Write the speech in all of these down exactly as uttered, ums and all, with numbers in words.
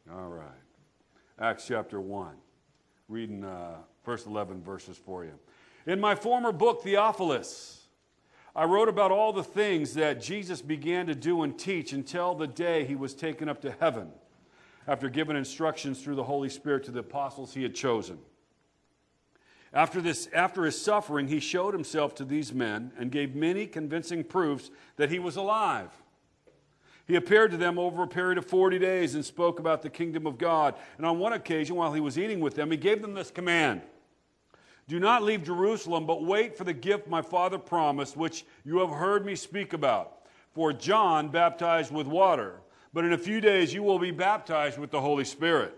All right. Acts chapter one. Reading uh, first eleven verses for you. In my former book, Theophilus, I wrote about all the things that Jesus began to do and teach until the day he was taken up to heaven, after giving instructions through the Holy Spirit to the apostles he had chosen. After this, after his suffering, he showed himself to these men and gave many convincing proofs that he was alive. He appeared to them over a period of forty days and spoke about the kingdom of God. And on one occasion, while he was eating with them, he gave them this command: do not leave Jerusalem, but wait for the gift my Father promised, which you have heard me speak about. For John baptized with water, but in a few days you will be baptized with the Holy Spirit.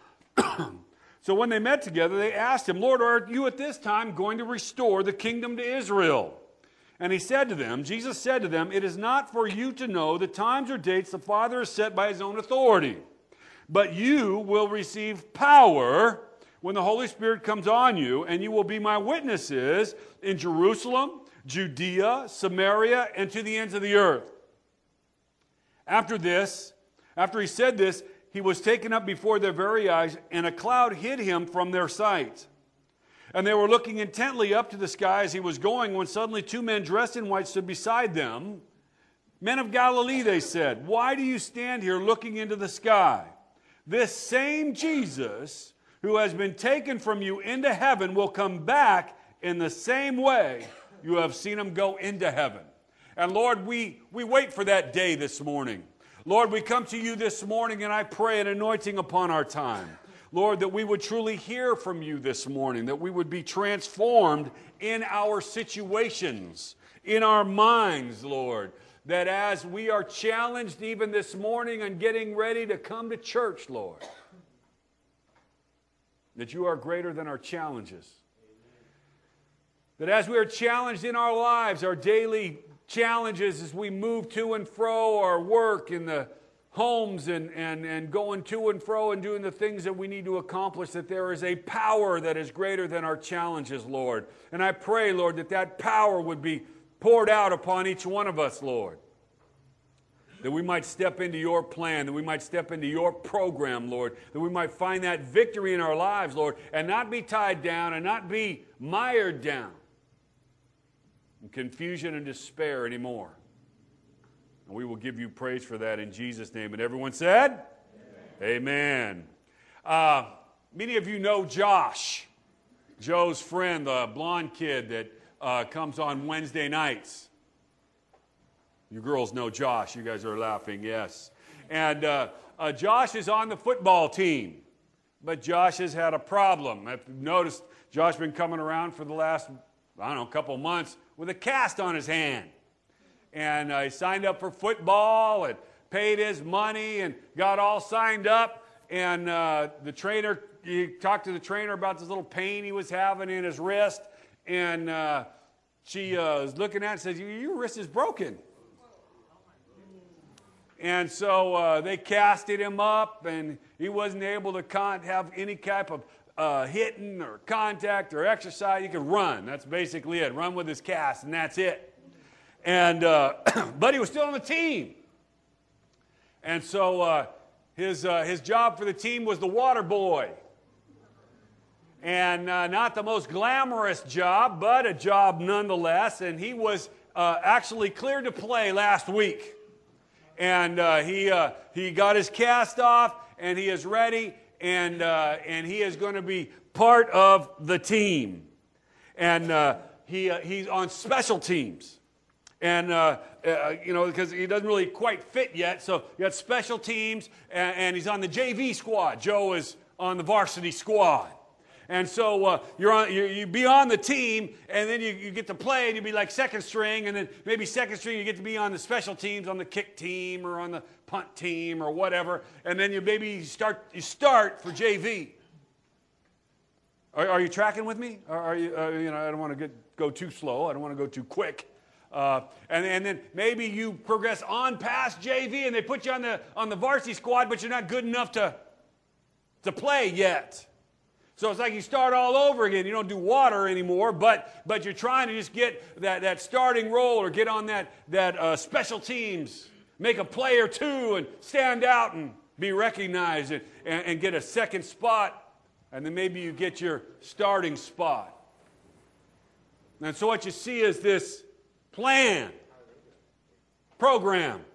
So when they met together, they asked him, Lord, are you at this time going to restore the kingdom to Israel? And he said to them, Jesus said to them, it is not for you to know the times or dates the Father has set by his own authority, but you will receive power when the Holy Spirit comes on you, and you will be my witnesses in Jerusalem, Judea, Samaria, and to the ends of the earth. After this, after he said this, he was taken up before their very eyes, and a cloud hid him from their sight. And they were looking intently up to the sky as he was going, when suddenly two men dressed in white stood beside them. Men of Galilee, they said, why do you stand here looking into the sky? This same Jesus who has been taken from you into heaven will come back in the same way you have seen him go into heaven. And Lord, we, we wait for that day this morning. Lord, we come to you this morning, and I pray an anointing upon our time. Lord, that we would truly hear from you this morning, that we would be transformed in our situations, in our minds, Lord, that as we are challenged even this morning and getting ready to come to church, Lord, that you are greater than our challenges. That as we are challenged in our lives, our daily challenges as we move to and fro our work in the homes and, and, and going to and fro and doing the things that we need to accomplish, that there is a power that is greater than our challenges, Lord. And I pray, Lord, that that power would be poured out upon each one of us, Lord. That we might step into your plan, that we might step into your program, Lord, that we might find that victory in our lives, Lord, and not be tied down and not be mired down in confusion and despair anymore. And we will give you praise for that in Jesus' name. And everyone said? Amen. Amen. Uh, many of you know Josh, Joe's friend, the blonde kid that uh, comes on Wednesday nights. You girls know Josh. You guys are laughing, yes. And uh, uh, Josh is on the football team. But Josh has had a problem. If you've noticed, Josh has been coming around for the last, I don't know, couple months with a cast on his hand. And uh, he signed up for football and paid his money and got all signed up. And uh, the trainer, he talked to the trainer about this little pain he was having in his wrist. And uh, she uh, was looking at it and says, your wrist is broken. And so uh, they casted him up, and he wasn't able to con- have any type of uh, hitting or contact or exercise. He could run. That's basically it. Run with his cast, and that's it. And uh, but he was still on the team. And so uh, his uh, his job for the team was the water boy. And uh, not the most glamorous job, but a job nonetheless. And he was uh, actually cleared to play last week. And uh, he uh, he got his cast off, and he is ready, and uh, and he is going to be part of the team. And uh, he uh, he's on special teams. And, uh, uh, you know, because he doesn't really quite fit yet. So you got special teams, and, and he's on the J V squad. Joe is on the varsity squad. And so uh, you're on, you you be on the team, and then you, you get to play, and you be like second string, and then maybe second string you get to be on the special teams, on the kick team, or on the punt team, or whatever. And then you maybe start you start for J V. Are, are you tracking with me? Or are you, uh, you know, I don't want to get, go too slow. I don't want to go too quick. Uh, and, and then maybe you progress on past J V and they put you on the on the varsity squad, but you're not good enough to, to play yet. So it's like you start all over again. You don't do water anymore, but but you're trying to just get that, that starting role or get on that, that uh, special teams, make a play or two and stand out and be recognized and, and, and get a second spot, and then maybe you get your starting spot. And so what you see is this plan, program.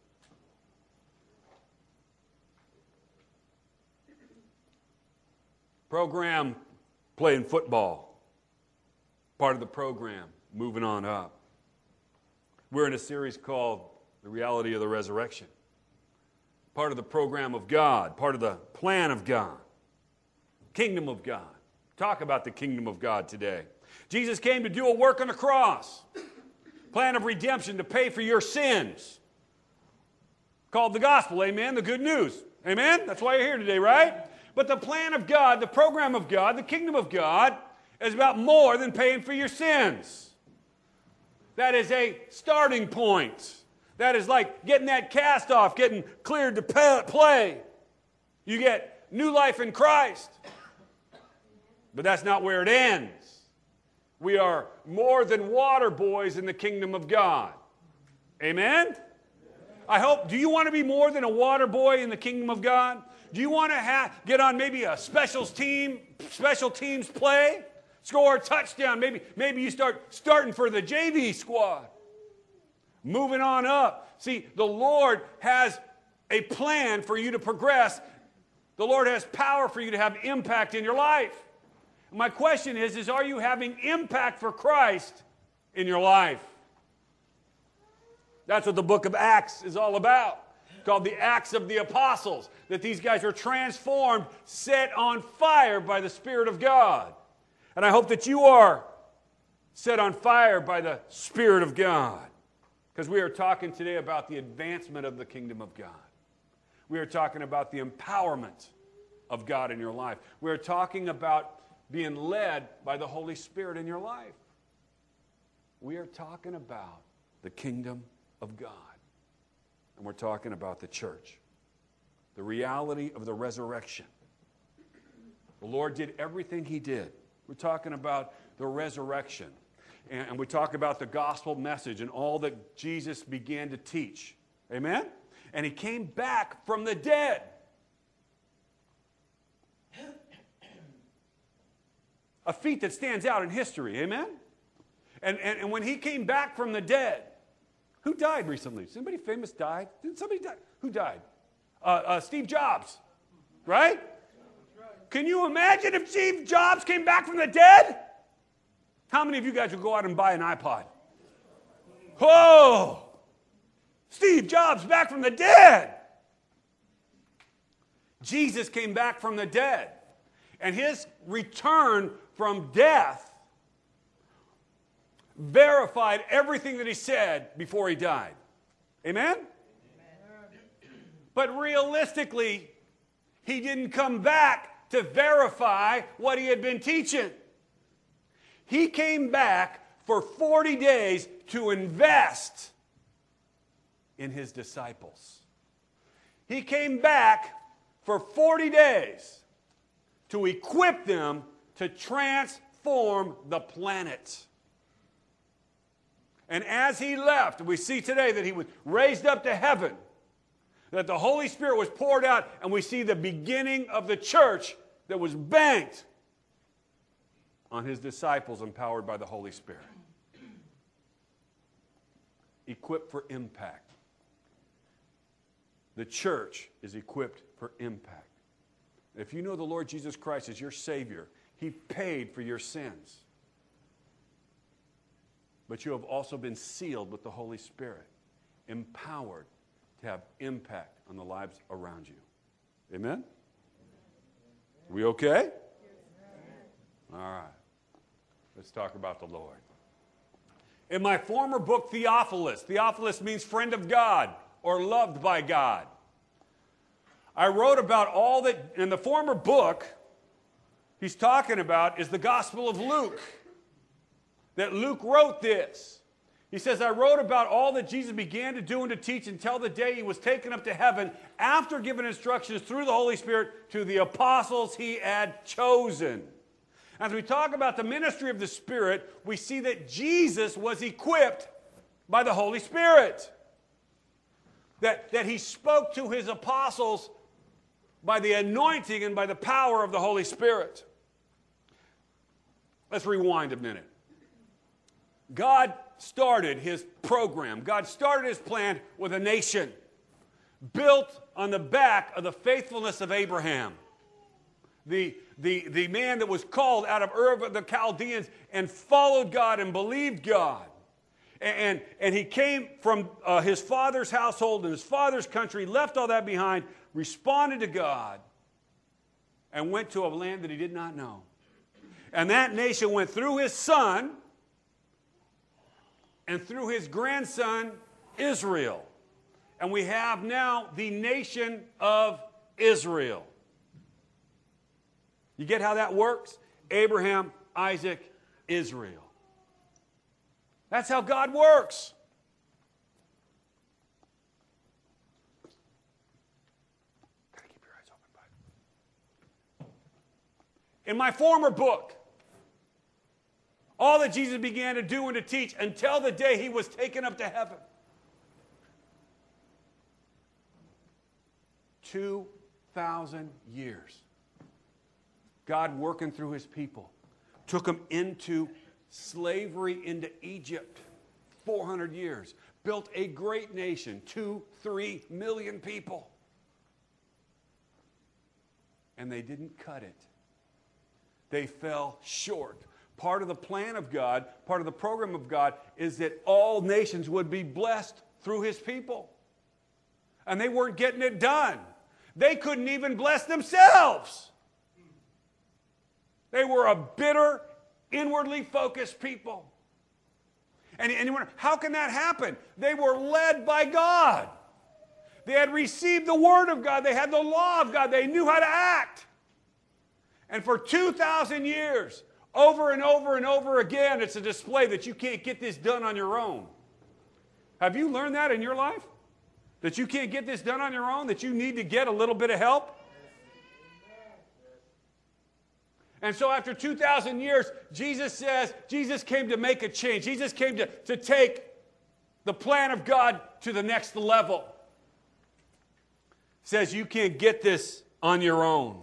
Program playing football. Part of the program, moving on up. We're in a series called The Reality of the Resurrection. Part of the program of God, part of the plan of God. Kingdom of God. Talk about the kingdom of God today. Jesus came to do a work on the cross. Plan of redemption to pay for your sins. Called the gospel, amen, the good news. Amen? That's why you're here today, right? But the plan of God, the program of God, the kingdom of God is about more than paying for your sins. That is a starting point. That is like getting that cast off, getting cleared to play. You get new life in Christ. But that's not where it ends. We are more than water boys in the kingdom of God. Amen? I hope, do you want to be more than a water boy in the kingdom of God? Do you want to ha- get on maybe a specials team, special teams play, score a touchdown? Maybe, maybe you start starting for the J V squad. Moving on up. See, the Lord has a plan for you to progress. The Lord has power for you to have impact in your life. My question is, is are you having impact for Christ in your life? That's what the book of Acts is all about. It's called the Acts of the Apostles. That these guys are transformed, set on fire by the Spirit of God. And I hope that you are set on fire by the Spirit of God. Because we are talking today about the advancement of the kingdom of God. We are talking about the empowerment of God in your life. We are talking about being led by the Holy Spirit in your life. We are talking about the kingdom of God. And we're talking about the church. The reality of the resurrection. The Lord did everything He did. We're talking about the resurrection. And, and we talk about the gospel message and all that Jesus began to teach. Amen? And He came back from the dead. A feat that stands out in history. Amen? And, and, and when He came back from the dead, who died recently? Somebody famous died? Did somebody die? Who died? Uh, uh, Steve Jobs. Right? Can you imagine if Steve Jobs came back from the dead? How many of you guys would go out and buy an iPod? Whoa! Steve Jobs back from the dead. Jesus came back from the dead. And His return from death verified everything that He said before He died. Amen? Amen? But realistically, He didn't come back to verify what He had been teaching. He came back for forty days to invest in His disciples. He came back for forty days to equip them to transform the planet. And as He left, we see today that He was raised up to heaven, that the Holy Spirit was poured out, and we see the beginning of the church that was banked on His disciples empowered by the Holy Spirit. Equipped for impact. The church is equipped for impact. If you know the Lord Jesus Christ as your Savior, He paid for your sins. But you have also been sealed with the Holy Spirit, empowered to have impact on the lives around you. Amen? We okay? All right. Let's talk about the Lord. In my former book, Theophilus, Theophilus means friend of God or loved by God. I wrote about all that, in the former book, he's talking about is the Gospel of Luke. That Luke wrote this. He says, I wrote about all that Jesus began to do and to teach until the day He was taken up to heaven after giving instructions through the Holy Spirit to the apostles He had chosen. As we talk about the ministry of the Spirit, we see that Jesus was equipped by the Holy Spirit. That, that He spoke to His apostles by the anointing and by the power of the Holy Spirit. Let's rewind a minute. God started his program. God started his plan with a nation built on the back of the faithfulness of Abraham, the, the, the man that was called out of Ur of the Chaldeans and followed God and believed God. And, and, and he came from uh, his father's household and his father's country, left all that behind, responded to God, and went to a land that he did not know. And that nation went through his son and through his grandson, Israel. And we have now the nation of Israel. You get how that works? Abraham, Isaac, Israel. That's how God works. Gotta keep your eyes open, bud. In my former book, all that Jesus began to do and to teach until the day he was taken up to heaven. Two thousand years. God working through his people. Took them into slavery into Egypt. four hundred years. Built a great nation. Two, three million people. And they didn't cut it. They fell short. Part of the plan of God, part of the program of God, is that all nations would be blessed through his people. And they weren't getting it done. They couldn't even bless themselves. They were a bitter, inwardly focused people. And, and you wonder, how can that happen? They were led by God. They had received the Word of God. They had the law of God. They knew how to act. And for two thousand years, over and over and over again, it's a display that you can't get this done on your own. Have you learned that in your life? That you can't get this done on your own? That you need to get a little bit of help? And so after two thousand years, Jesus says, Jesus came to make a change. Jesus came to, to take the plan of God to the next level. Says you can't get this on your own.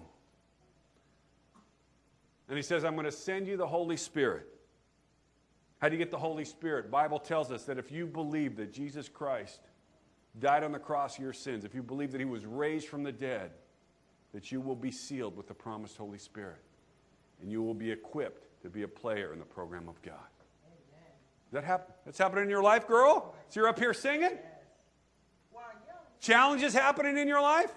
And he says, I'm going to send you the Holy Spirit. How do you get the Holy Spirit? The Bible tells us that if you believe that Jesus Christ died on the cross for your sins, if you believe that he was raised from the dead, that you will be sealed with the promised Holy Spirit. And you will be equipped to be a player in the program of God. Amen. That happen? That's happening in your life, girl? So you're up here singing? Yes. Challenges happening in your life?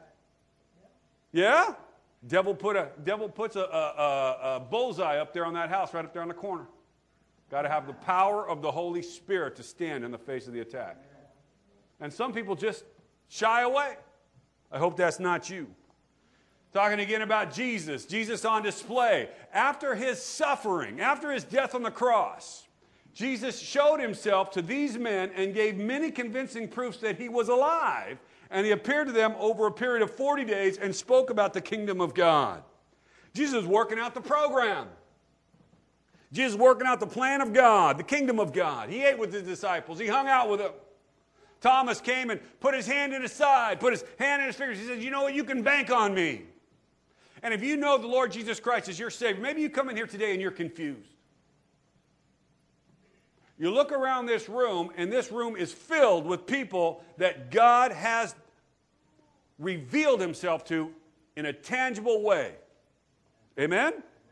Yeah? Devil put a devil puts a, a, a, a bullseye up there on that house, right up there on the corner. Got to have the power of the Holy Spirit to stand in the face of the attack. And some people just shy away. I hope that's not you. Talking again about Jesus, Jesus on display. After his suffering, after his death on the cross, Jesus showed himself to these men and gave many convincing proofs that he was alive. And he appeared to them over a period of forty days and spoke about the kingdom of God. Jesus was working out the program. Jesus was working out the plan of God, the kingdom of God. He ate with his disciples. He hung out with them. Thomas came and put his hand in his side, put his hand in his fingers. He said, you know what, you can bank on me. And if you know the Lord Jesus Christ as your Savior, maybe you come in here today and you're confused. You look around this room, and this room is filled with people that God has revealed himself to in a tangible way. Amen?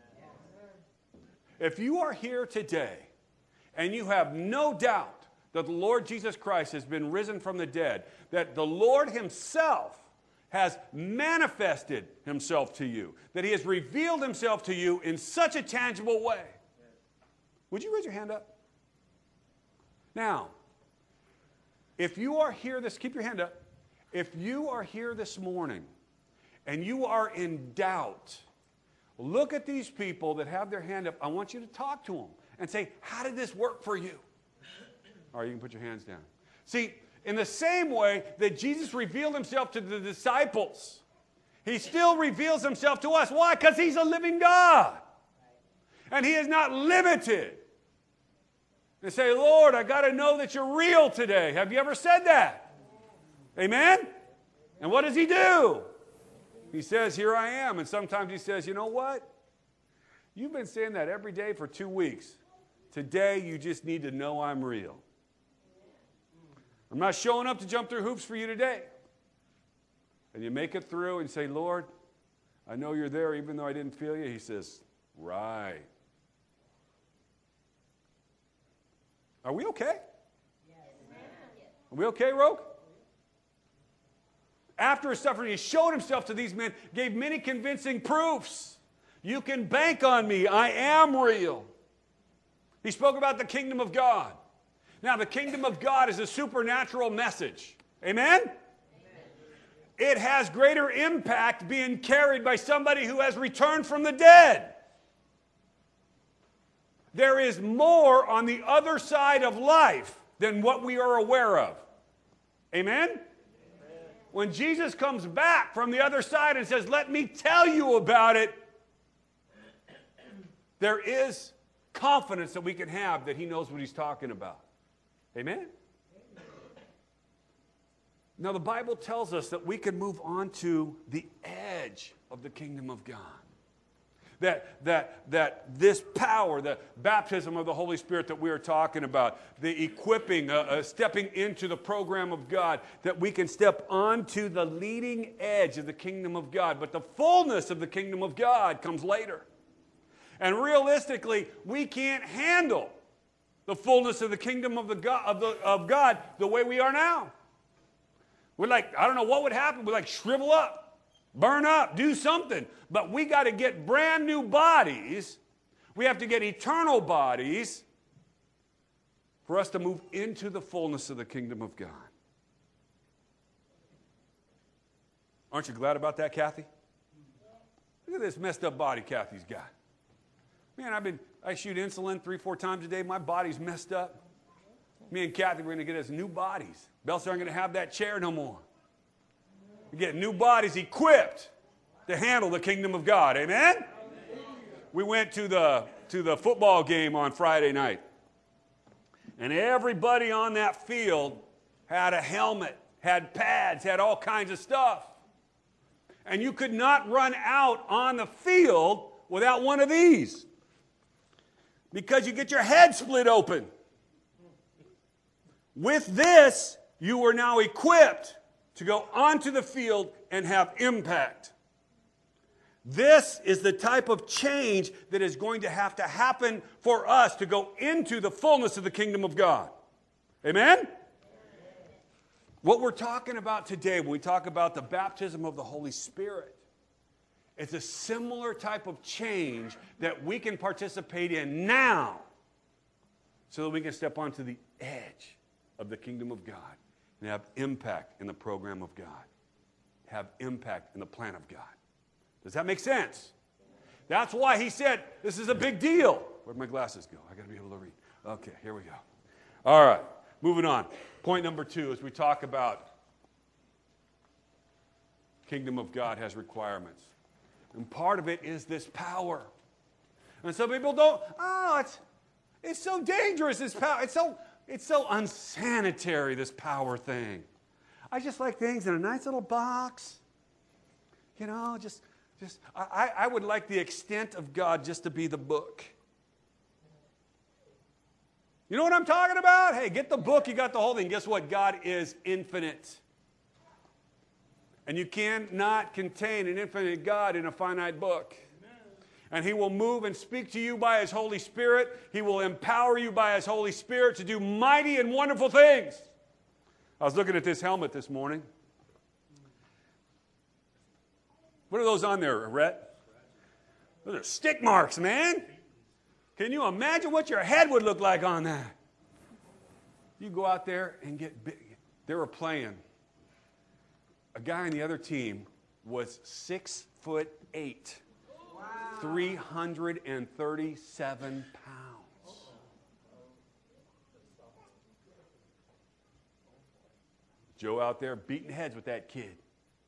If you are here today and you have no doubt that the Lord Jesus Christ has been risen from the dead, that the Lord himself has manifested himself to you, that he has revealed himself to you in such a tangible way, would you raise your hand up? Now, if you are here this, keep your hand up. If you are here this morning and you are in doubt, look at these people that have their hand up. I want you to talk to them and say, how did this work for you? All right, you can put your hands down. See, in the same way that Jesus revealed himself to the disciples, he still reveals himself to us. Why? Because he's a living God. And he is not limited. And say, Lord, I got to know that you're real today. Have you ever said that? Amen? And what does he do? He says, here I am. And sometimes he says, you know what? You've been saying that every day for two weeks. Today, you just need to know I'm real. I'm not showing up to jump through hoops for you today. And you make it through and say, Lord, I know you're there even though I didn't feel you. He says, right. Are we okay? Yes. Are we okay, Rogue? After his suffering, he showed himself to these men, gave many convincing proofs. You can bank on me. I am real. He spoke about the kingdom of God. Now, the kingdom of God is a supernatural message. Amen? Amen? It has greater impact being carried by somebody who has returned from the dead. There is more on the other side of life than what we are aware of. Amen? Amen? When Jesus comes back from the other side and says, let me tell you about it, there is confidence that we can have that he knows what he's talking about. Amen? Amen? Now, the Bible tells us that we can move on to the edge of the kingdom of God. That, that, that this power, the baptism of the Holy Spirit that we are talking about, the equipping, uh, uh, stepping into the program of God, that we can step onto the leading edge of the kingdom of God. But the fullness of the kingdom of God comes later. And realistically, we can't handle the fullness of the kingdom of, the God, of, the, of God the way we are now. We're like, I don't know what would happen. We're like, shrivel up, burn up, do something. But we got to get brand new bodies. We have to get eternal bodies for us to move into the fullness of the kingdom of God. Aren't you glad about that, Kathy? Look at this messed up body Kathy's got. Man, I've been, I shoot insulin three, four times a day. My body's messed up. Me and Kathy, we're going to get us new bodies. Bells aren't going to have that chair no more. We get new bodies equipped to handle the kingdom of God. Amen? We went to the, to the football game on Friday night. And everybody on that field had a helmet, had pads, had all kinds of stuff. And you could not run out on the field without one of these. Because you get your head split open. With this, you are now equipped to go onto the field and have impact. This is the type of change that is going to have to happen for us to go into the fullness of the kingdom of God. Amen? Amen. What we're talking about today, when we talk about the baptism of the Holy Spirit, it's a similar type of change that we can participate in now so that we can step onto the edge of the kingdom of God and have impact in the program of God, have impact in the plan of God. Does that make sense? That's why he said this is a big deal. Where'd my glasses go? I got to be able to read. Okay, here we go. All right, moving on. Point number two, as we talk about kingdom of God has requirements. And part of it is this power. And some people don't, oh, it's, it's so dangerous, this power. It's so, it's so unsanitary, this power thing. I just like things in a nice little box. You know, just, just I, I would like the extent of God just to be the book. You know what I'm talking about? Hey, get the book, you got the whole thing. Guess what? God is infinite. And you cannot contain an infinite God in a finite book. Amen. And he will move and speak to you by his Holy Spirit. He will empower you by his Holy Spirit to do mighty and wonderful things. I was looking at this helmet this morning. What are those on there, Rhett? Those are stick marks, man. Can you imagine what your head would look like on that? You go out there and get big. They were playing. A guy on the other team was six foot eight, wow. three hundred thirty-seven pounds. Joe out there beating heads with that kid.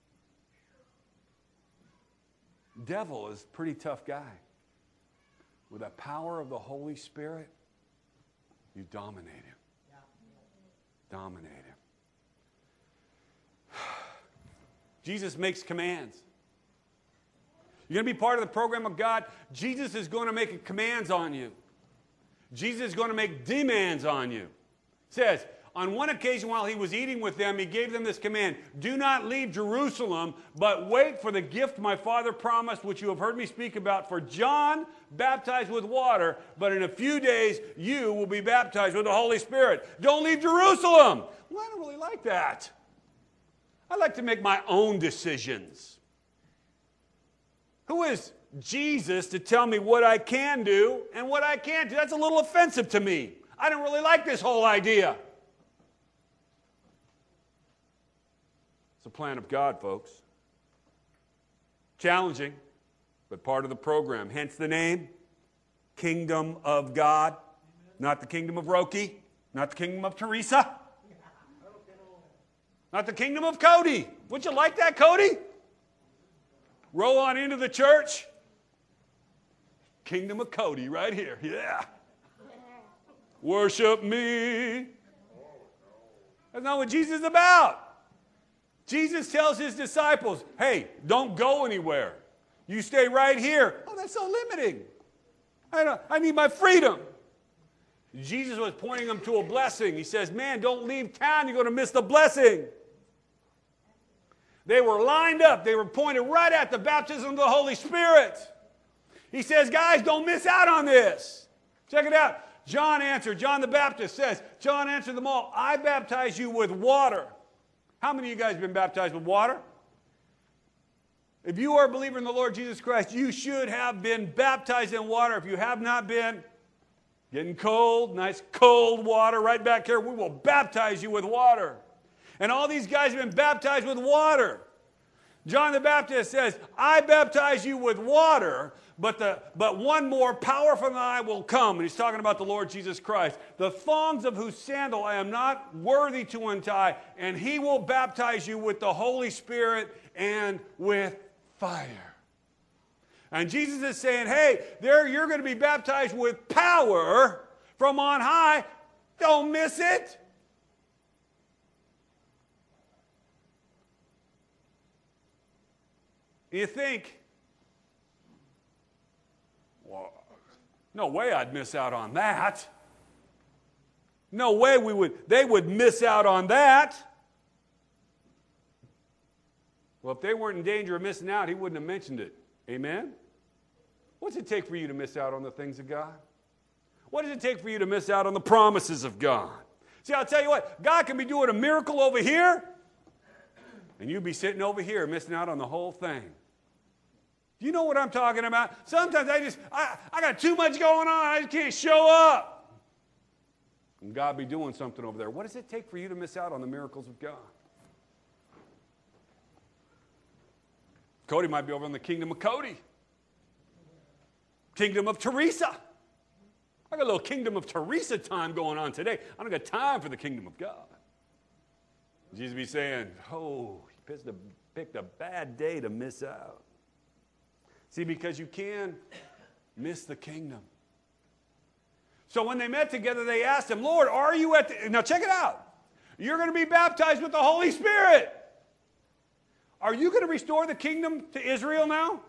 Devil is a pretty tough guy. With the power of the Holy Spirit, you dominate him. Dominate him. Jesus makes commands. You're going to be part of the program of God. Jesus is going to make commands on you. Jesus is going to make demands on you. It says, on one occasion while he was eating with them, he gave them this command, do not leave Jerusalem, but wait for the gift my Father promised, which you have heard me speak about. For John baptized with water, but in a few days you will be baptized with the Holy Spirit. Don't leave Jerusalem. Well, I don't really like that. I like to make my own decisions. Who is Jesus to tell me what I can do and what I can't do? That's a little offensive to me. I don't really like this whole idea. It's the plan of God, folks. Challenging, but part of the program. Hence the name, Kingdom of God. Not the kingdom of Roki, not the kingdom of Teresa, not the kingdom of Cody. Would you like that, Cody? Roll on into the church. Kingdom of Cody right here. Yeah. Worship me. That's not what Jesus is about. Jesus tells his disciples, hey, don't go anywhere. You stay right here. Oh, that's so limiting. I, don't, I need my freedom. Jesus was pointing them to a blessing. He says, man, don't leave town. You're going to miss the blessing. They were lined up. They were pointed right at the baptism of the Holy Spirit. He says, guys, don't miss out on this. Check it out. John answered, John the Baptist says, John answered them all, I baptize you with water. How many of you guys have been baptized with water? If you are a believer in the Lord Jesus Christ, you should have been baptized in water. If you have not been, getting cold, nice cold water right back here, we will baptize you with water. And all these guys have been baptized with water. John the Baptist says, I baptize you with water, but, the, but one more powerful than I will come. And he's talking about the Lord Jesus Christ. The thongs of whose sandal I am not worthy to untie, and he will baptize you with the Holy Spirit and with fire. And Jesus is saying, hey, there you're going to be baptized with power from on high. Don't miss it. You think, well, no way I'd miss out on that. No way we would, they would miss out on that. Well, if they weren't in danger of missing out, he wouldn't have mentioned it. Amen? What's it take for you to miss out on the things of God? What does it take for you to miss out on the promises of God? See, I'll tell you what, God can be doing a miracle over here, and you'd be sitting over here missing out on the whole thing. Do you know what I'm talking about? Sometimes I just, I, I got too much going on. I just can't show up. And God be doing something over there. What does it take for you to miss out on the miracles of God? Cody might be over in the kingdom of Cody. Kingdom of Teresa. I got a little kingdom of Teresa time going on today. I don't got time for the kingdom of God. Jesus be saying, oh, he picked a, picked a bad day to miss out. See, because you can miss the kingdom. So when they met together, they asked him, Lord, are you at the... Now check it out. You're going to be baptized with the Holy Spirit. Are you going to restore the kingdom to Israel now?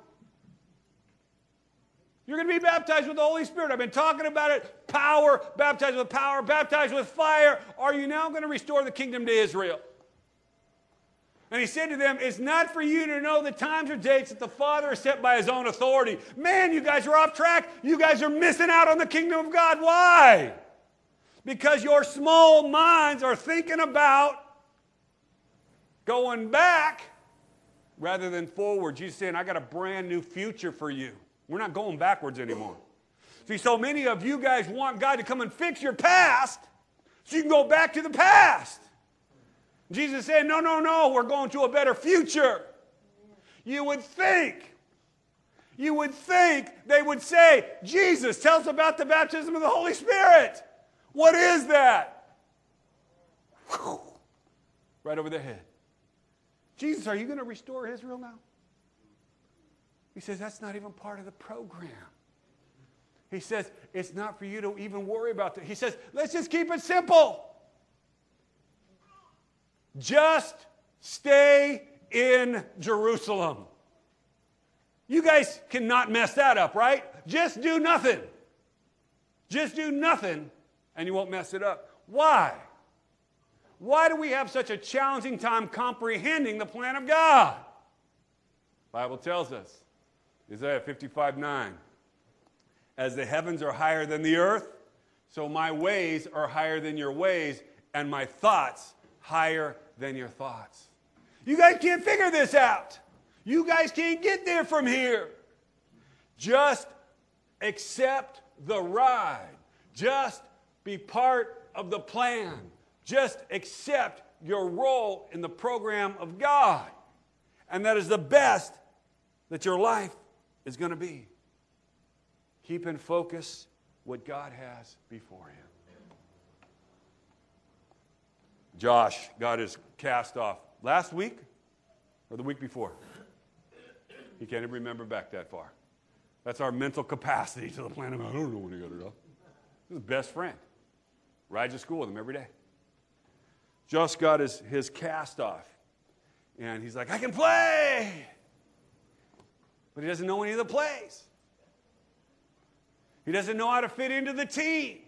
You're going to be baptized with the Holy Spirit. I've been talking about it. Power, baptized with power, baptized with fire. Are you now going to restore the kingdom to Israel? And he said to them, it's not for you to know the times or dates that the Father has set by his own authority. Man, you guys are off track. You guys are missing out on the kingdom of God. Why? Because your small minds are thinking about going back rather than forward. Jesus is saying, I got a brand new future for you. We're not going backwards anymore. See, so many of you guys want God to come and fix your past so you can go back to the past. Jesus said, no, no, no, we're going to a better future. You would think, you would think they would say, Jesus, tell us about the baptism of the Holy Spirit. What is that? Whew. Right over their head. Jesus, are you going to restore Israel now? He says, that's not even part of the program. He says, it's not for you to even worry about that. He says, let's just keep it simple. Just stay in Jerusalem. You guys cannot mess that up, right? Just do nothing. Just do nothing, and you won't mess it up. Why? Why do we have such a challenging time comprehending the plan of God? The Bible tells us, Isaiah fifty-five nine, as the heavens are higher than the earth, so my ways are higher than your ways, and my thoughts higher than your thoughts. You guys can't figure this out. You guys can't get there from here. Just accept the ride. Just be part of the plan. Just accept your role in the program of God. And that is the best that your life is going to be. Keep in focus what God has before you. Josh got his cast off last week or the week before. He can't even remember back that far. That's our mental capacity to the plan of God. I don't know when he got it off. He's his best friend. Rides to school with him every day. Josh got his, his cast off. And he's like, I can play. But he doesn't know any of the plays. He doesn't know how to fit into the team.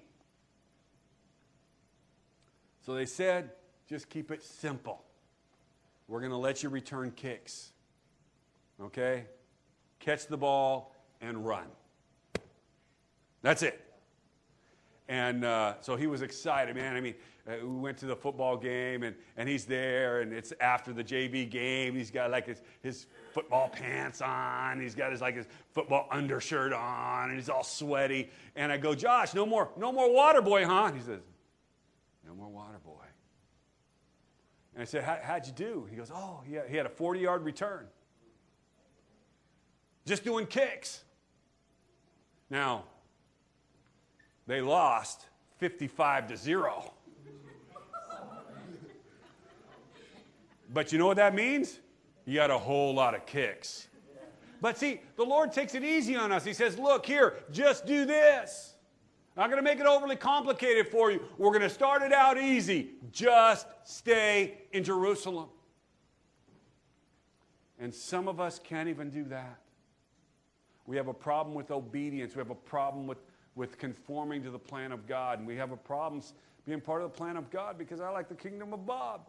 So they said, just keep it simple. We're going to let you return kicks. Okay? Catch the ball and run. That's it. And uh, so he was excited, man. I mean, uh, we went to the football game, and, and he's there, and it's after the J V game. He's got like his, his football pants on. He's got his like his football undershirt on, and he's all sweaty. And I go, Josh, no more, no more water boy, huh? And he says, no more water boy. And I said, how'd you do? He goes, oh, he had, he had a forty-yard return. Just doing kicks. Now, they lost fifty-five to zero. But you know what that means? You got a whole lot of kicks. But see, the Lord takes it easy on us. He says, look, here, just do this. I'm not going to make it overly complicated for you. We're going to start it out easy. Just stay in Jerusalem. And some of us can't even do that. We have a problem with obedience. We have a problem with, with conforming to the plan of God. And we have a problem being part of the plan of God because I like the kingdom of Bob.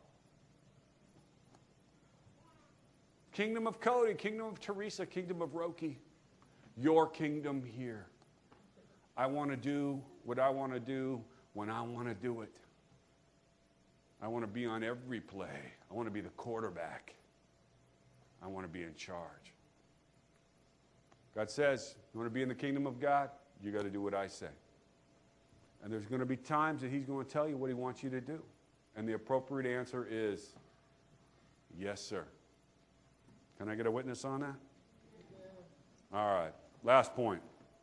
Kingdom of Cody, kingdom of Teresa, kingdom of Roki. Your kingdom here. I want to do what I want to do when I want to do it. I want to be on every play. I want to be the quarterback. I want to be in charge. God says, you want to be in the kingdom of God? You got to do what I say. And there's going to be times that he's going to tell you what he wants you to do. And the appropriate answer is, yes, sir. Can I get a witness on that? All right. Last point.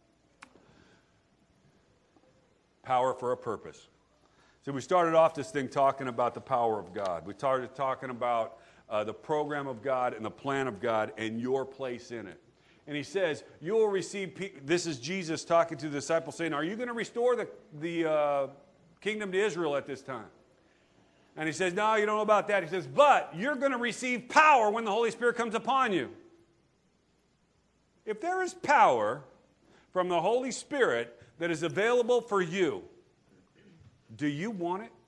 Power for a purpose. So we started off this thing talking about the power of God. We started talking about uh, the program of God and the plan of God and your place in it. And he says, you will receive, pe- this is Jesus talking to the disciples saying, are you going to restore the, the uh, kingdom to Israel at this time? And he says, no, you don't know about that. He says, but you're going to receive power when the Holy Spirit comes upon you. If there is power from the Holy Spirit that is available for you, do you want it?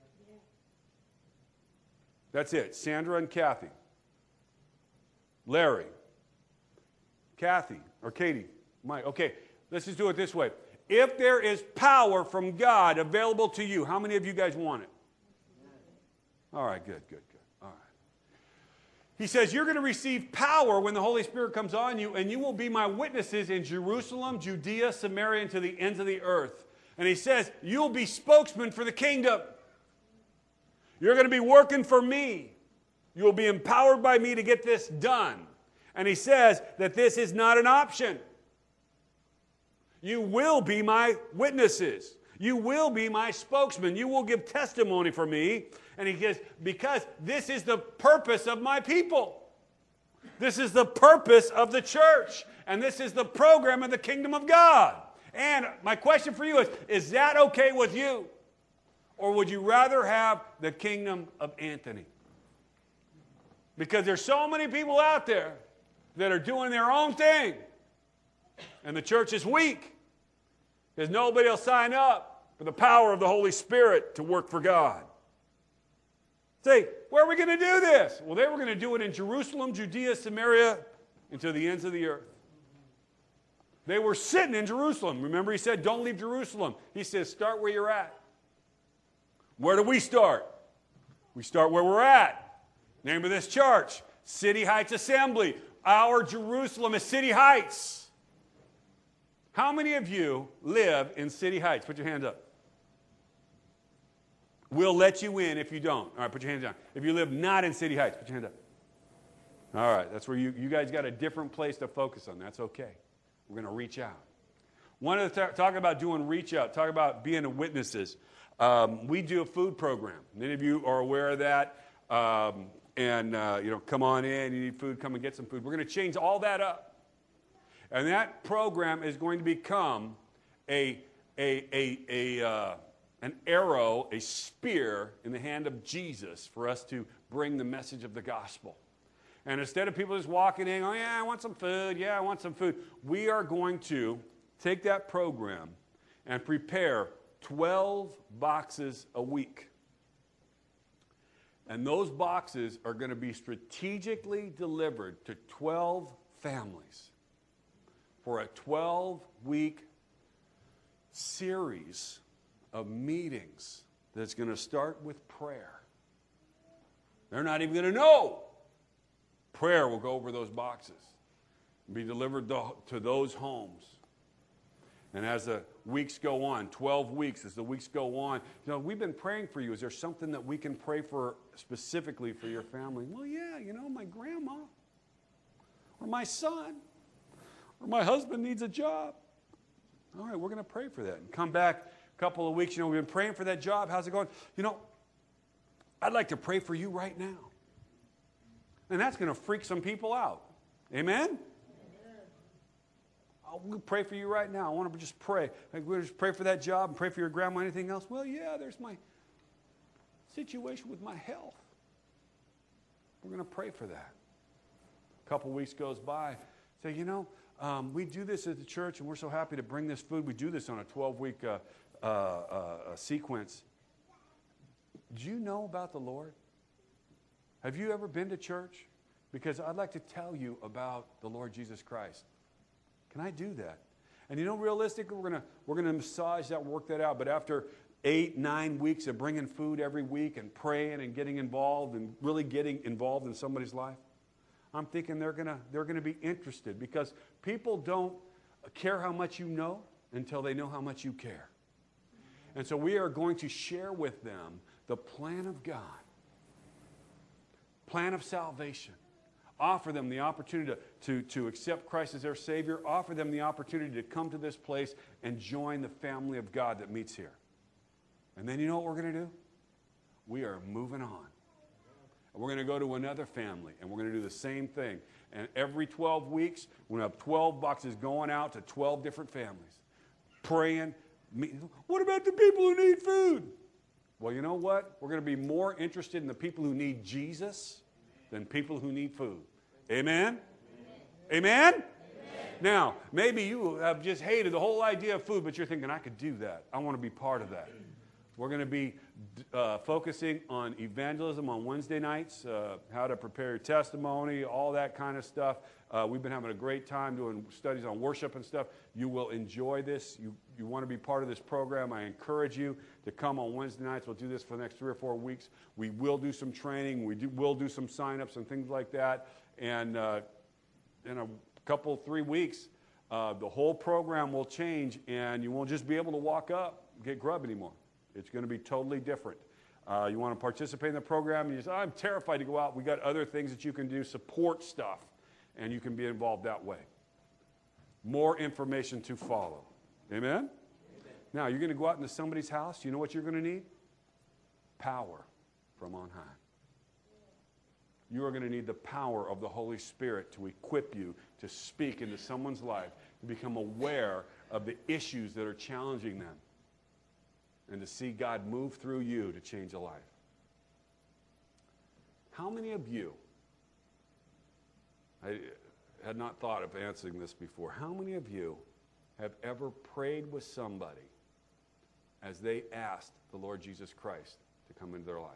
That's it. Sandra and Kathy. Larry. Kathy or Katie. Mike. Okay, let's just do it this way. If there is power from God available to you, how many of you guys want it? All right, good, good, good. All right. He says, you're going to receive power when the Holy Spirit comes on you, and you will be my witnesses in Jerusalem, Judea, Samaria, and to the ends of the earth. And he says, you'll be spokesman for the kingdom. You're going to be working for me. You'll be empowered by me to get this done. And he says that this is not an option. You will be my witnesses. You will be my spokesman. You will give testimony for me. And he says, because this is the purpose of my people. This is the purpose of the church. And this is the program of the kingdom of God. And my question for you is, is that okay with you? Or would you rather have the kingdom of Anthony? Because there's so many people out there that are doing their own thing. And the church is weak because nobody will sign up for the power of the Holy Spirit to work for God. Say, where are we going to do this? Well, they were going to do it in Jerusalem, Judea, Samaria, and to the ends of the earth. They were sitting in Jerusalem. Remember, he said, don't leave Jerusalem. He says, start where you're at. Where do we start? We start where we're at. Name of this church, City Heights Assembly. Our Jerusalem is City Heights. How many of you live in City Heights? Put your hands up. We'll let you in if you don't. All right, put your hands down. If you live not in City Heights, put your hands up. All right, that's where you, you guys got a different place to focus on. That's okay. We're going to reach out. One of the, talk about doing reach out, talk about being witnesses. Um, we do a food program. Many of you are aware of that. Um, and, uh, you know, come on in, you need food, come and get some food. We're going to change all that up. And that program is going to become a, a, a, a, uh, an arrow, a spear in the hand of Jesus for us to bring the message of the gospel. And instead of people just walking in, oh, yeah, I want some food, yeah, I want some food, we are going to take that program and prepare twelve boxes a week. And those boxes are going to be strategically delivered to twelve families for a twelve-week series of meetings that's going to start with prayer. They're not even going to know. Prayer will go over those boxes and be delivered to those homes. And as the weeks go on, twelve weeks, as the weeks go on, you know, we've been praying for you. Is there something that we can pray for specifically for your family? Well, yeah, you know, my grandma or my son or my husband needs a job. All right, we're going to pray for that. And come back a couple of weeks, you know, we've been praying for that job. How's it going? You know, I'd like to pray for you right now. And that's going to freak some people out. Amen? We'll pray for you right now. I want to just pray. Like, we'll just pray for that job and pray for your grandma. Anything else? Well, yeah, there's my situation with my health. We're going to pray for that. A couple weeks goes by. Say, you know, um, we do this at the church, and we're so happy to bring this food. We do this on a twelve-week uh, uh, uh, sequence. Do you know about the Lord? Have you ever been to church? Because I'd like to tell you about the Lord Jesus Christ. Can I do that? And you know, realistically, we're going we're gonna massage that, work that out. But after eight, nine weeks of bringing food every week and praying and getting involved and really getting involved in somebody's life, I'm thinking they're going to they're gonna be interested, because people don't care how much you know until they know how much you care. And so we are going to share with them the plan of God, plan of salvation. Offer them the opportunity to, to, to accept Christ as their Savior. Offer them the opportunity to come to this place and join the family of God that meets here. And then you know what we're going to do? We are moving on. And we're going to go to another family, and we're going to do the same thing. And every twelve weeks, we're going to have twelve boxes going out to twelve different families. Praying. What about the people who need food? Well, you know what? We're going to be more interested in the people who need Jesus than people who need food. Amen? Amen? Amen? Now, maybe you have just hated the whole idea of food, but you're thinking, I could do that. I want to be part of that. We're going to be uh, focusing on evangelism on Wednesday nights, uh, how to prepare your testimony, all that kind of stuff. Uh, we've been having a great time doing studies on worship and stuff. You will enjoy this. You, you want to be part of this program. I encourage you to come on Wednesday nights. We'll do this for the next three or four weeks. We will do some training. We do, will do some sign-ups and things like that. And uh, in a couple, three weeks, uh, the whole program will change, and you won't just be able to walk up and get grub anymore. It's going to be totally different. Uh, you want to participate in the program, and you say, I'm terrified to go out. We got other things that you can do, support stuff, and you can be involved that way. More information to follow. Amen? Amen. Now, you're going to go out into somebody's house. You know what you're going to need? Power from on high. You are going to need the power of the Holy Spirit to equip you to speak into someone's life, to become aware of the issues that are challenging them, and to see God move through you to change a life. How many of you, I, had not thought of answering this before. How many of you have ever prayed with somebody as they asked the Lord Jesus Christ to come into their life?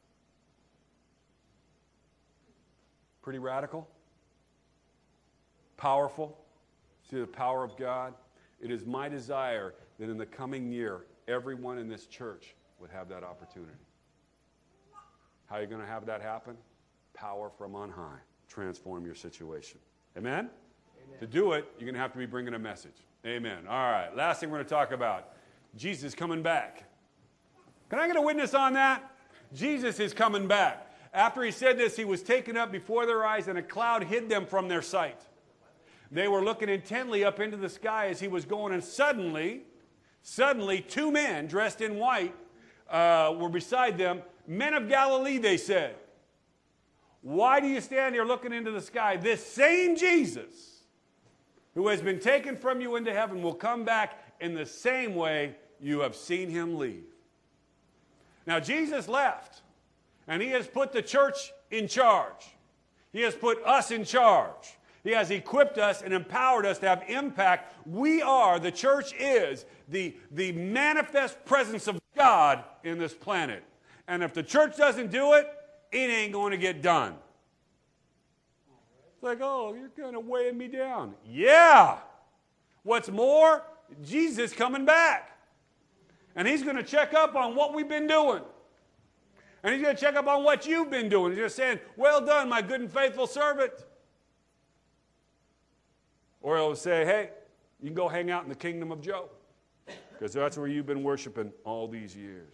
Pretty radical? Powerful? See the power of God? It is my desire that in the coming year, everyone in this church would have that opportunity. How are you going to have that happen? Power from on high. Transform your situation. Amen? Amen? To do it, you're going to have to be bringing a message. Amen. All right. Last thing we're going to talk about. Jesus coming back. Can I get a witness on that? Jesus is coming back. After he said this, he was taken up before their eyes, and a cloud hid them from their sight. They were looking intently up into the sky as he was going, and suddenly, suddenly, two men dressed in white uh, were beside them. Men of Galilee, they said. Why do you stand here looking into the sky? This same Jesus who has been taken from you into heaven will come back in the same way you have seen him leave. Now, Jesus left, and he has put the church in charge. He has put us in charge. He has equipped us and empowered us to have impact. We are, the church is, the, the manifest presence of God in this planet. And if the church doesn't do it, it ain't going to get done. It's like, oh, you're kind of weighing me down. Yeah. What's more, Jesus is coming back. And he's going to check up on what we've been doing. And he's going to check up on what you've been doing. He's just saying, well done, my good and faithful servant. Or he'll say, hey, you can go hang out in the kingdom of Joe. Because that's where you've been worshiping all these years.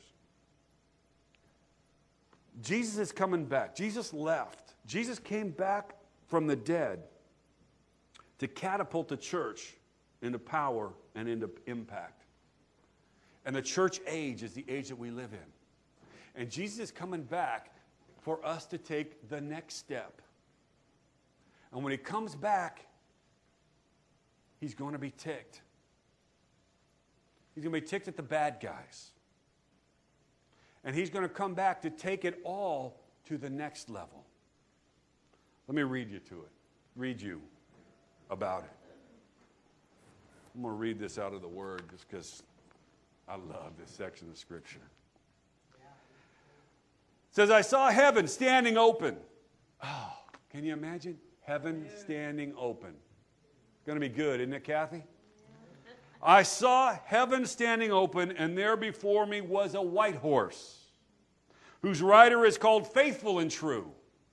Jesus is coming back. Jesus left. Jesus came back from the dead to catapult the church into power and into impact. And the church age is the age that we live in. And Jesus is coming back for us to take the next step. And when he comes back, he's going to be ticked. He's going to be ticked at the bad guys. And he's going to come back to take it all to the next level. Let me read you to it. Read you about it. I'm going to read this out of the Word just because I love this section of Scripture. It says, I saw heaven standing open. Oh, can you imagine? Heaven standing open. Going to be good, isn't it, Kathy? I saw heaven standing open, and there before me was a white horse, whose rider is called Faithful and True.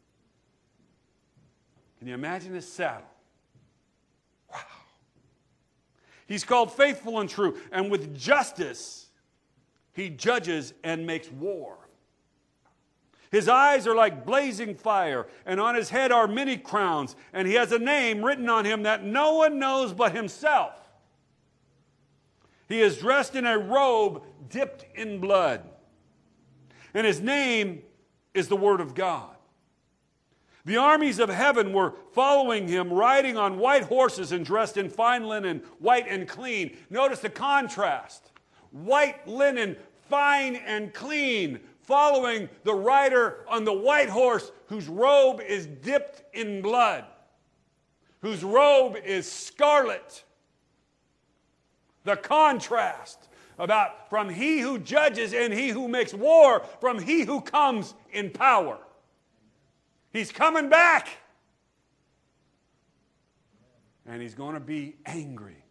Can you imagine his saddle? Wow. He's called Faithful and True, and with justice he judges and makes war. His eyes are like blazing fire, and on his head are many crowns, and he has a name written on him that no one knows but himself. He is dressed in a robe dipped in blood, and his name is the Word of God. The armies of heaven were following him, riding on white horses and dressed in fine linen, white and clean. Notice the contrast. White linen, fine and clean, following the rider on the white horse whose robe is dipped in blood, whose robe is scarlet. The contrast about from he who judges and he who makes war, from he who comes in power. He's coming back. And he's going to be angry.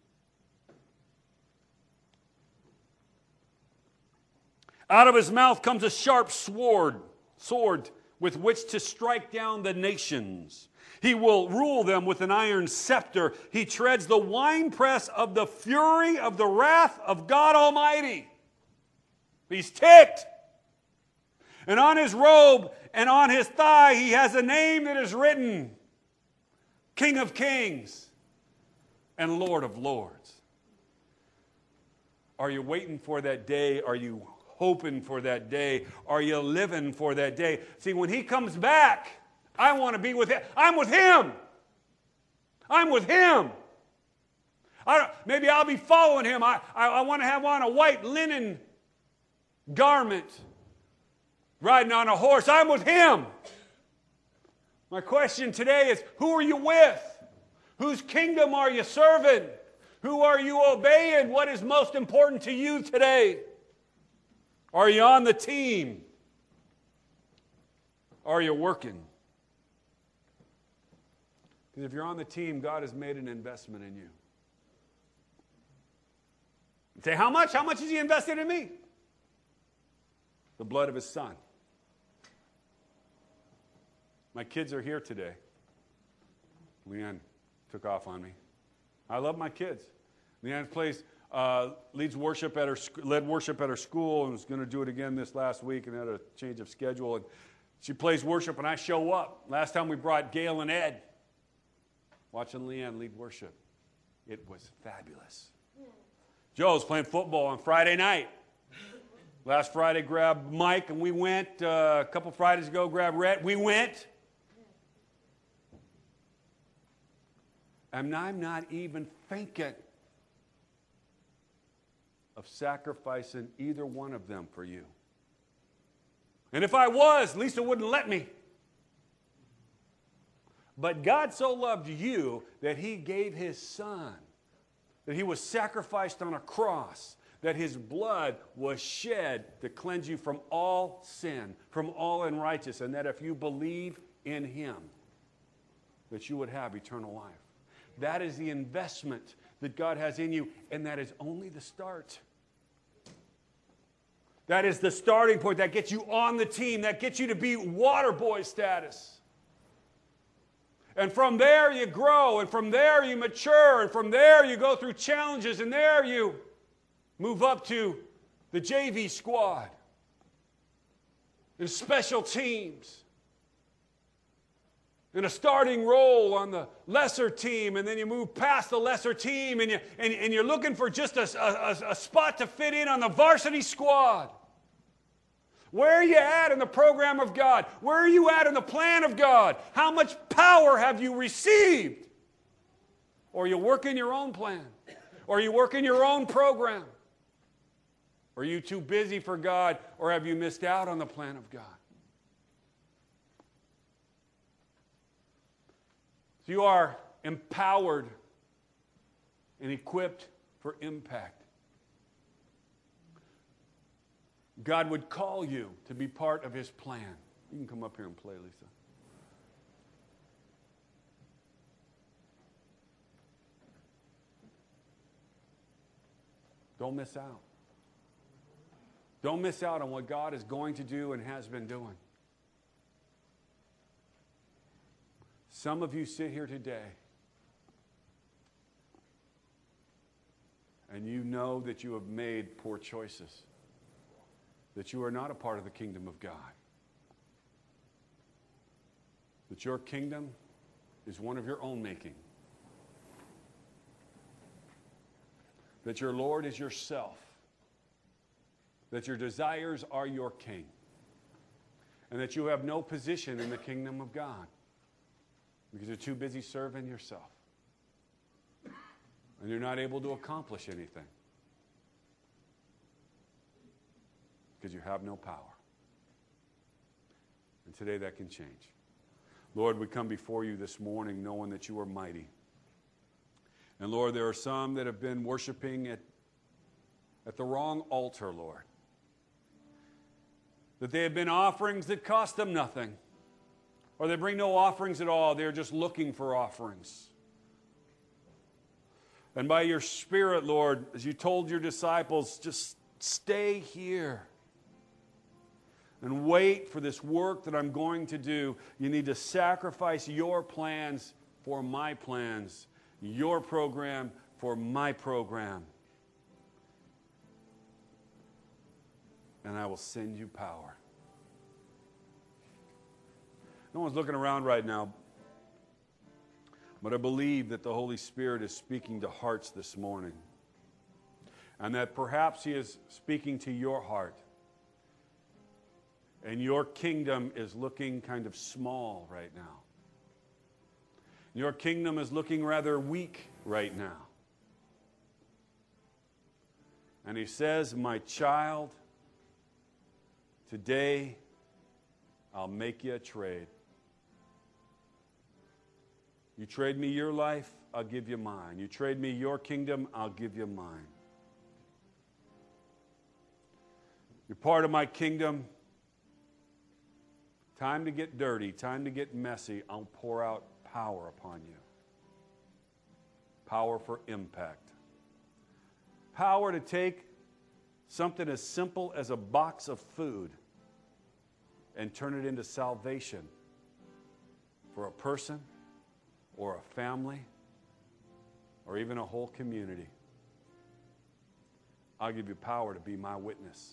Out of his mouth comes a sharp sword, sword with which to strike down the nations. He will rule them with an iron scepter. He treads the winepress of the fury of the wrath of God Almighty. He's ticked. And on his robe and on his thigh he has a name that is written, King of Kings and Lord of Lords. Are you waiting for that day? Are you hoping for that day? Are you living for that day? See, when he comes back, I want to be with him. I'm with him. I'm with him. I don't, maybe I'll be following him. I, I, I want to have on a white linen garment, riding on a horse. I'm with him. My question today is, who are you with? Whose kingdom are you serving? Who are you obeying? What is most important to you today? Are you on the team? Are you working? Because if you're on the team, God has made an investment in you. You say, how much? How much has He invested in me? The blood of His Son. My kids are here today. Leanne took off on me. I love my kids. Leanne plays, uh, leads worship at her, led worship at her school, and was going to do it again this last week, and had a change of schedule. And she plays worship, and I show up. Last time we brought Gail and Ed, watching Leanne lead worship. It was fabulous. Joe's playing football on Friday night. Last Friday, grabbed Mike, and we went. Uh, a couple Fridays ago, grabbed Rhett. We went. And I'm not even thinking of sacrificing either one of them for you. And if I was, Lisa wouldn't let me. But God so loved you that He gave His Son, that He was sacrificed on a cross, that His blood was shed to cleanse you from all sin, from all unrighteousness, and that if you believe in Him, that you would have eternal life. That is the investment that God has in you, and that is only the start. That is the starting point. That gets you on the team. That gets you to be water boy status. And from there you grow, and from there you mature, and from there you go through challenges, and there you move up to the J V squad and special teams and a starting role on the lesser team, and then you move past the lesser team, and, you, and, and you're looking for just a, a, a spot to fit in on the varsity squad. Where are you at in the program of God? Where are you at in the plan of God? How much power have you received? Or are you working your own plan? Or are you working your own program? Are you too busy for God, or have you missed out on the plan of God? So you are empowered and equipped for impact. God would call you to be part of His plan. You can come up here and play, Lisa. Don't miss out. Don't miss out on what God is going to do and has been doing. Some of you sit here today and you know that you have made poor choices, that you are not a part of the kingdom of God, that your kingdom is one of your own making, that your Lord is yourself, that your desires are your king, and that you have no position in the kingdom of God because you're too busy serving yourself and you're not able to accomplish anything because you have no power. And today that can change. Lord, we come before you this morning knowing that you are mighty. And Lord, there are some that have been worshiping at, at the wrong altar, Lord. That they have been offerings that cost them nothing. Or they bring no offerings at all. They're just looking for offerings. And by your Spirit, Lord, as you told your disciples, just stay here and wait for this work that I'm going to do. You need to sacrifice your plans for my plans, your program for my program. And I will send you power. No one's looking around right now, but I believe that the Holy Spirit is speaking to hearts this morning, and that perhaps He is speaking to your heart, and your kingdom is looking kind of small right now. Your kingdom is looking rather weak right now. And He says, my child, today I'll make you a trade. You trade me your life, I'll give you mine. You trade me your kingdom, I'll give you mine. You're part of my kingdom. Time to get dirty, time to get messy. I'll pour out power upon you. Power for impact. Power to take something as simple as a box of food and turn it into salvation for a person or a family or even a whole community. I'll give you power to be my witness.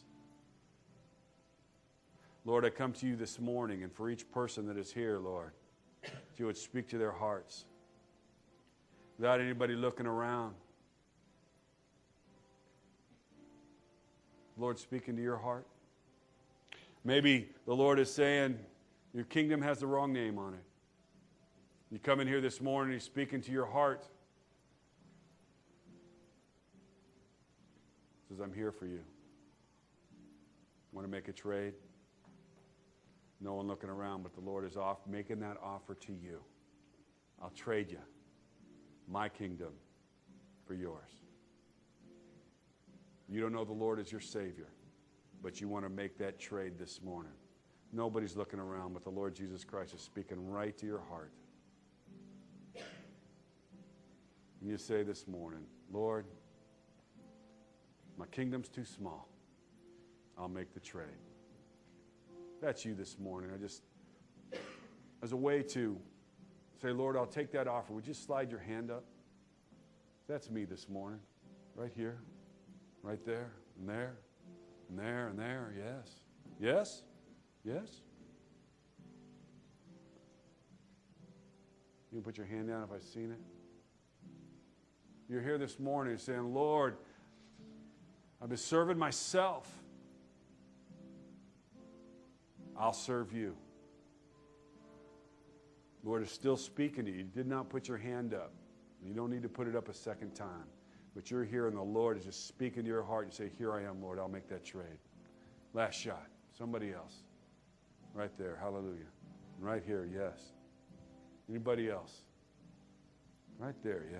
Lord, I come to you this morning, and for each person that is here, Lord, that you would speak to their hearts without anybody looking around. Lord, speak into your heart. Maybe the Lord is saying, your kingdom has the wrong name on it. You come in here this morning, he's speaking to your heart. He says, I'm here for you. Want to make a trade? No one looking around, but the Lord is off making that offer to you. I'll trade you my kingdom for yours. You don't know the Lord as your Savior, but you want to make that trade this morning. Nobody's looking around, but the Lord Jesus Christ is speaking right to your heart. And you say this morning, Lord, my kingdom's too small. I'll make the trade. That's you this morning. I just, as a way to say, Lord, I'll take that offer. Would you slide your hand up? That's me this morning. Right here, right there, and there, and there, and there. Yes. Yes? Yes? You can put your hand down if I've seen it. You're here this morning saying, Lord, I've been serving myself. I'll serve you. Lord is still speaking to you. You did not put your hand up. You don't need to put it up a second time. But you're here and the Lord is just speaking to your heart. You say, here I am, Lord. I'll make that trade. Last shot. Somebody else. Right there. Hallelujah. Right here. Yes. Anybody else? Right there. Yeah.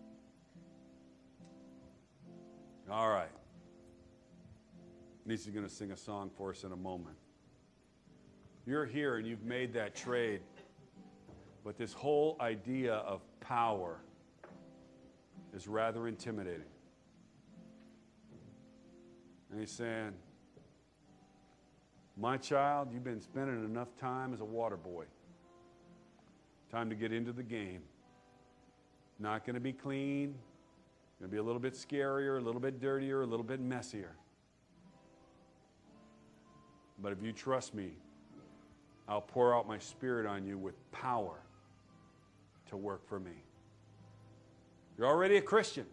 All right. Lisa's going to sing a song for us in a moment. You're here and you've made that trade. But this whole idea of power is rather intimidating. And he's saying, my child, you've been spending enough time as a water boy. Time to get into the game. Not going to be clean. Going to be a little bit scarier, a little bit dirtier, a little bit messier. But if you trust me, I'll pour out my Spirit on you with power to work for me. You're already a Christian.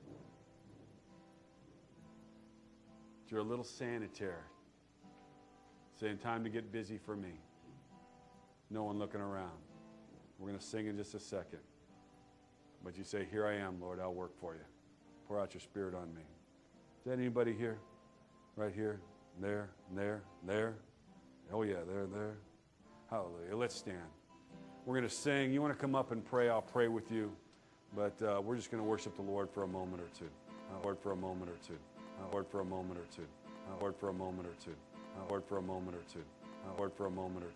But you're a little sanitary. Saying, time to get busy for me. No one looking around. We're going to sing in just a second. But you say, here I am, Lord, I'll work for you. Pour out your Spirit on me. Is that anybody here? Right here, there, there, there. Oh yeah, there, there. Hallelujah. Let's stand. We're going to sing. You want to come up and pray? I'll pray with you. But uh, we're just going to worship the Lord for a moment or two. Uh, Lord, for a moment or two. Uh, Lord, for a moment or two. Uh, Lord, for a moment or two. Uh, Lord, for a moment or two. Uh, Lord, for a moment or